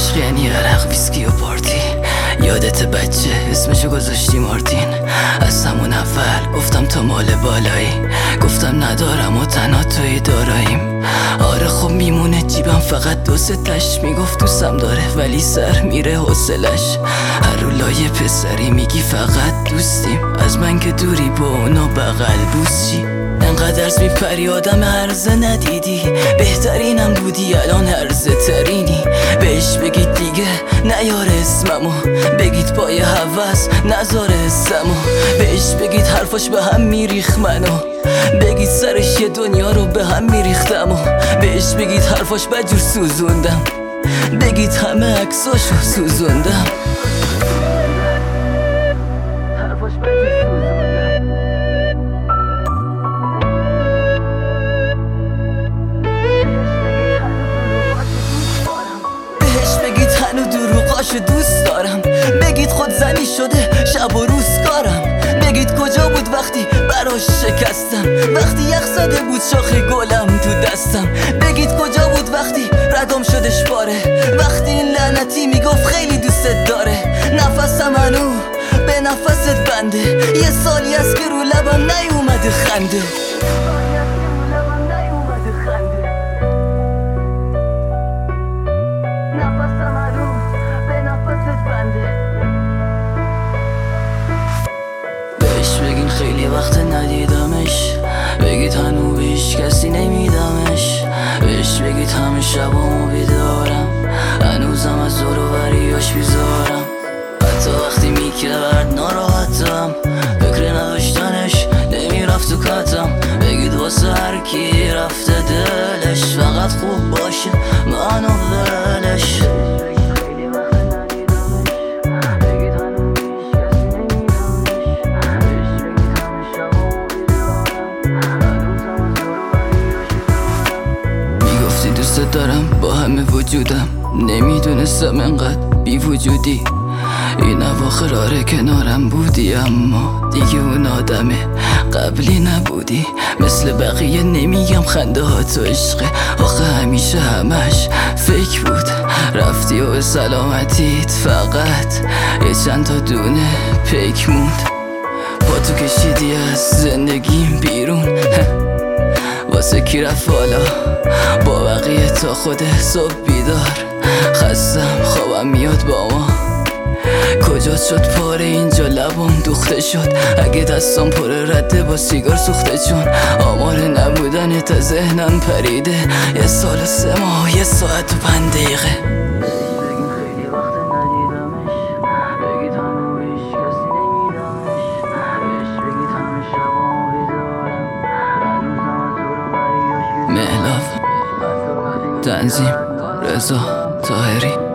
عشق یعنی عرق، ویسکی و پارتی. یادت بچه اسمشو گذاشتی مارتین. از همون اول گفتم تا مال بالایی، گفتم ندارم و تنها توی داراییم. آره خب میمونه جیبم فقط دو ستش. میگفت دوستم داره ولی سر میره حوصلش. هر رولای پسری میگی فقط دوستیم، از من که دوری با اونا بغل بوس چی. انقدر از میپری آدم عرضه ندیدی، بهترینم بودی الان عرضه ترینی. بهش بگید دیگه نیار اسممو، بگید پای هوس نذار اسمو. بهش بگید حرفاش به هم میریخ منو، بگید سرش یه دنیا رو به هم میریختم. و بهش بگید حرفاش بدجور سوزوندم، بگید همه عکساشو سوزوندم. دروغاشو دوست دارم، بگید خود زنی شده شب و روز کارم. بگید کجا بود وقتی براش شکستم، وقتی یخ زده بود شاخه گلم تو دستم. بگید کجا بود وقتی رگم شدش پاره، وقتی این لعنتی میگفت خیلی دوستت داره. نفسم هنو به نفست بنده، یه سالی از که رو لبم نیومده خنده. خیلی وقت ندیدمش، بگید هنو به هیچ کسی نمیدمش. بهش بگید همه شبامو بیدارم، هنوزم از دور و بریاش بیزارم. حتی وقتی میکرد ناراحتم، فکر نداشتنش نمیرفت تو کتم. بگید واسه هر کی رفته دلش، فقط خوب باشه منو ولش. دوست دارم با همه وجودم، نمیدونستم انقدر بی وجودی. این اواخر آره کنارم بودی، اما دیگه اون آدمه قبلی نبودی. مثل بقیه نمیگم خنده ها تو عشقه، آخه همیشه همش فیک بود. رفتی و سلامتیت فقط یه چند تا دونه پیک موند. با تو کشیدی از زندگیم بیرون، واسه کی رفت بالا با بقیه تا خود صبح بیدار. خستم خوابم میاد با ما، کجا شد پاره اینجا لبم دوخته شد. اگه دستم پر رده با سیگار سوخته، چون آمار نبودن تا ذهنم پریده. یه سال و 3 ماه، 1 ساعت و 5 دقیقه. مهلاف تنظیم رضا طاهری.